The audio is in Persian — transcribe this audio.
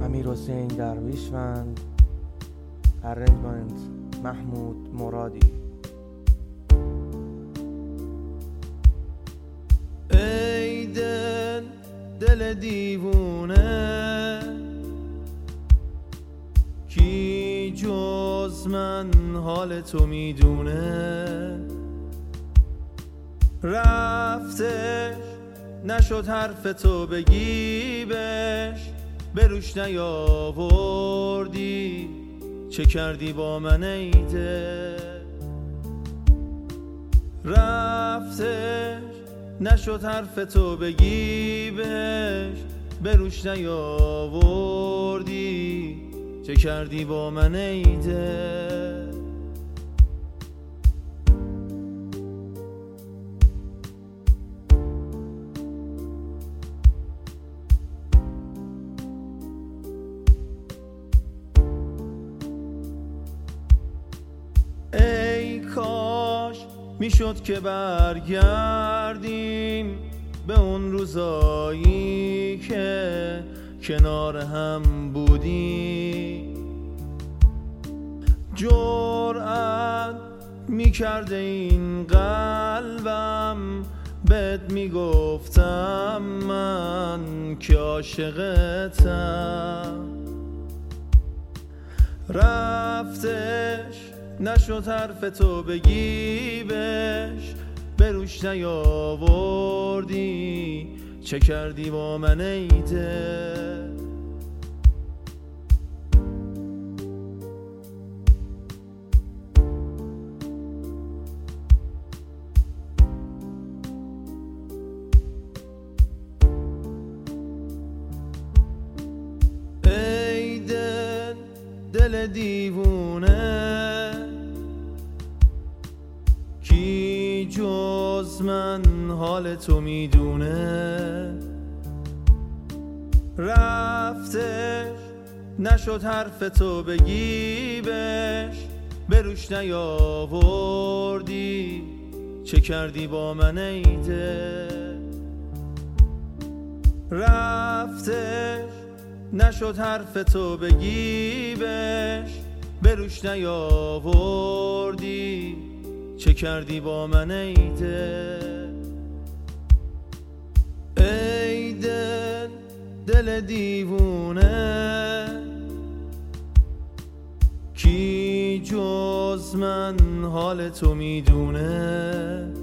امیرحسین درویشوند، ارنجمنت محمود مرادی. ای دل دیوونه، کی جز من حال تو میدونه؟ رفتش نشد حرف تو بگی بهش، به روش نیاوردی چه کردی با من ای دل؟ رفتش نشد حرف تو بگی بهش، به روش نیاوردی چه کردی با من ای دل؟ ای کاش میشد که برگردیم به اون روزایی که کنار هم بودیم. جرأت میکرده این قلبم بهت میگفتم من که عاشقتم. رفتش نشد حرف تو بگی بهش، به روش نیاوردی چه کردی با من ای دل؟ ای دل دیوونه، کی جز من حال تو میدونه؟ رفتش نشد حرف تو بگی بهش، به روش نیاوردی چه کردی با من ای دل؟ رفتش نشد حرف تو بگی بهش، به روش نیاوردی چه کردی با من ای دل؟ ای دل دیوونه، کی جز من حال تو میدونه؟